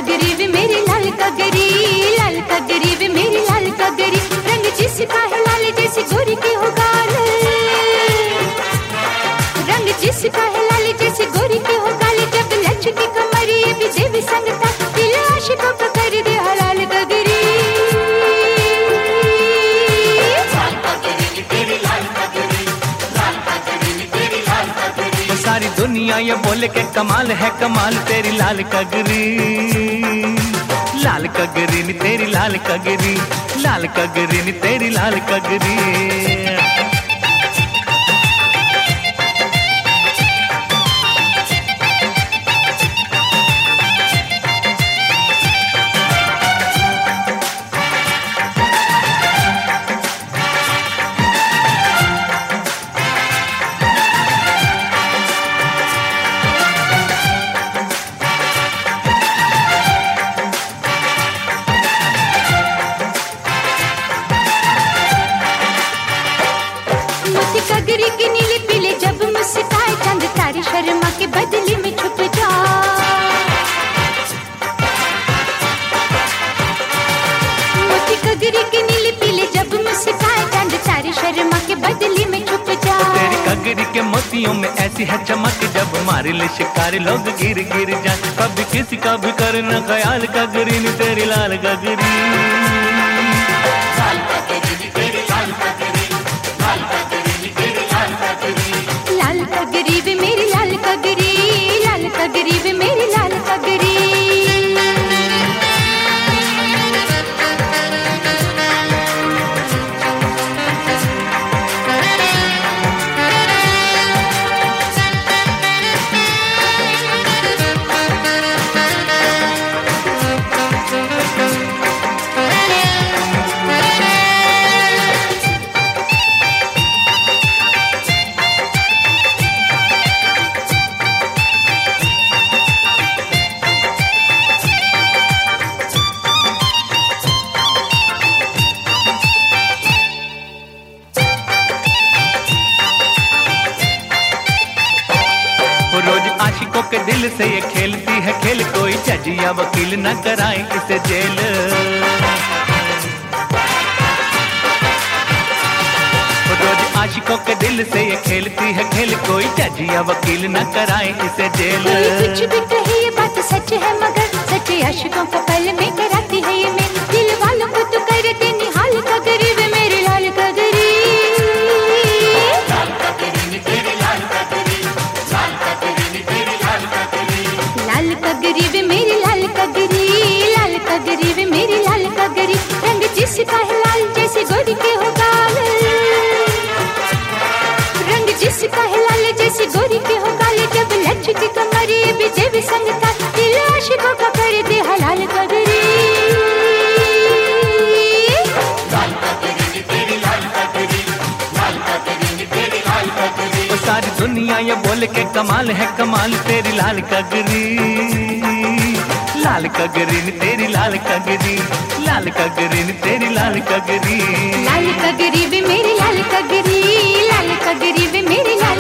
कगरी वे मेरी लाल कगरी वे मेरी लाल कगरी। रंग जिसका है लाल जैसी गोरी की हो गाल, रंग जिसका है लाल जैसी गोरी की हो गाल। जब लचकी कमरी ये भी देवी संगता, दिल आशिकों को कर दे हलाल कगरी। सारी दुनिया ये बोले के कमाल है कमाल तेरी लाल कगरी, लाल कगरी नी तेरी लाल कगरी, लाल कगरी नी तेरी लाल कगरी। कगरी की नीली पीली जब मुस्काए, चंद तारी शर्मा के बदले में छुप जा। मोती कगरी की नीली पीली जब मुस्काए, चंद तारी शर्मा के बदले में छुप जा। तेरी कगरी के मोतियों में ऐसी है चमक, जब मारे ले शिकारी लोग गिर गिर जाए। कभी किसी का भी करना ख्याल कगरी नी तेरी लाल कगरी, लाल कगरी नी तेरी लाल कगरी, लाल कगरी नी तेरी लाल कगरी। लाल कगरी वे मेरी लाल कगरी वे मेरी लाल कगरी। आशिकों के दिल से ये खेलती है खेल, कोई जज या वकील न कराए इसे जेल। रोज आशिकों के दिल से ये खेलती है खेल, कोई जज या वकील न कराए इसे जेल। कुछ भी कहे ये बात सच है, मगर सच्चे आशिकों को पल में कराती है ये मैं। दिल वालों को तो कर दे निहाल कगरी वे मेरी लाल कगरी, लाल कगरी नी तेरी लाल कगरी, लाल कगरी नी तेरी लाल कगरी। लाल कगरी वे मेरी लाल कगरी वे मेरी लाल कगरी। रंग जिसका है लाल जैसी गोरी के हो गाल, रंग जिसका है लाल जैसी गोरी के हो गाल। जब लचकी कमरी ये भी देवी संगता, दिल आशिकों का कर दे हलाल कगरी, लाल कगरी नी तेरी लाल कगरी, लाल कगरी नी तेरी लाल कगरी। वो सारी दुनिया ये बोले के कमाल है कमाल तेरी लाल कगरी, लाल कगरी नी तेरी लाल कगरी, लाल कगरी नी तेरी लाल कगरी। लाल कगरी वे मेरी लाल कगरी वे मेरी लाल